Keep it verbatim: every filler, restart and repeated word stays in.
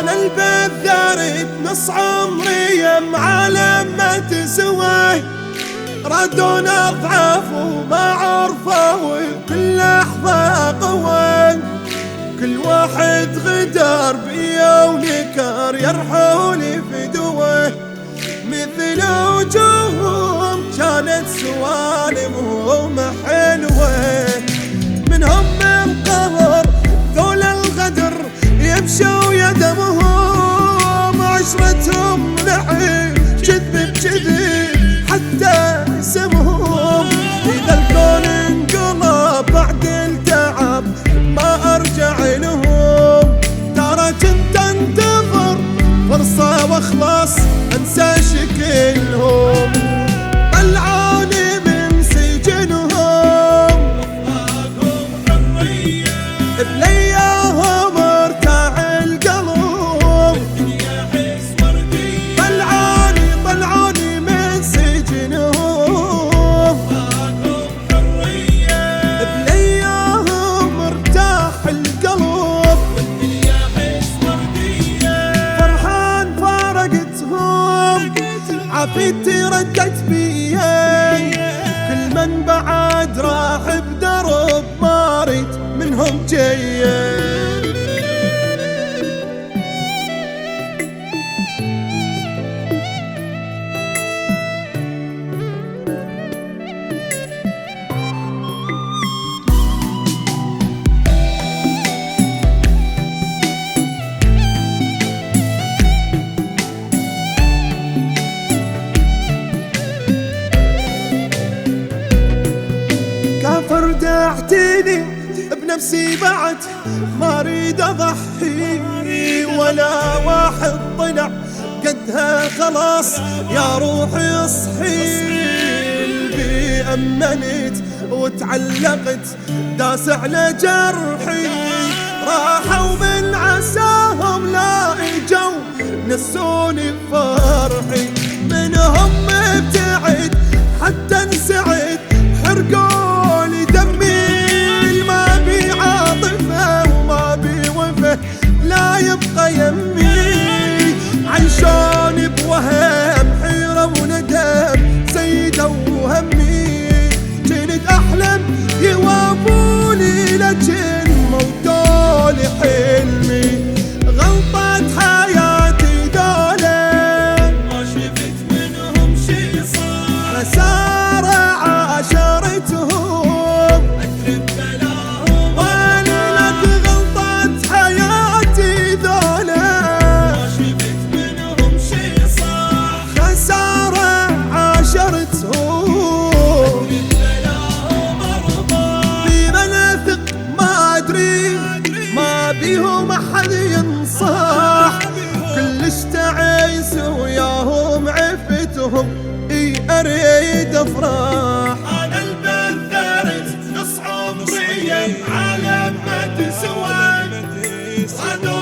انا البذاري نص عمري مع لما تسوي، ردون اضعاف وما عرفه وكل لحظه قوي، كل واحد غدار بيا ونكر يرحوني في دوه، مثل وجوههم كانت سوالمهم حلوه، منهم من قهر ذول الغدر يمشوا يدمهم، عشرتهم لعب كذب بكذب حتى اسمهم، اذا الكون انقلب بعد التعب ما ارجع لهم، ترى كنت انتظر فرصة واخلص انسى شكلهم، طلعوني من سجنهم بلياهم ارتاع القلب، طلعوني طلعوني من سجنهم بلياهم ارتاح القلب، فرحان فارقتهم عافيتي ردت بيا، كل من بعد راح بدرب ما ريت منهم جاي. كافر دعتني بنفسي بعد ما اريد اضحي، ولا واحد طلع قدها خلاص يا روحي اصحي، قلبي امنت وتعلقت داس على جرحي، راحوا من عساهم لا اجوا نسوني بفرحي، منهم ابتعد حتى انسعد حرقولي دمي، ما بي عاطفة وما بي وفا لا يبقى يمي، عيشوني بوهم حيرة وندم زيدوا همي، كنت احلم يوافوني لكن موتولي حلمي، غلطة حياتي دولة ما شفت منهم شي صار، خسارة عاشرتهم أدرب بلاهم ولك غلطة حياتي ذولا ما شفت منهم شي صح، خسارة عاشرتهم أدرب بلاهم أرضى، بمن أثق ما أدري ما بيهم أحد ينصح، كلش تعيس وياهم عفتهم اي اريد افرح، انا البذارت نص عمري على ما تسوى،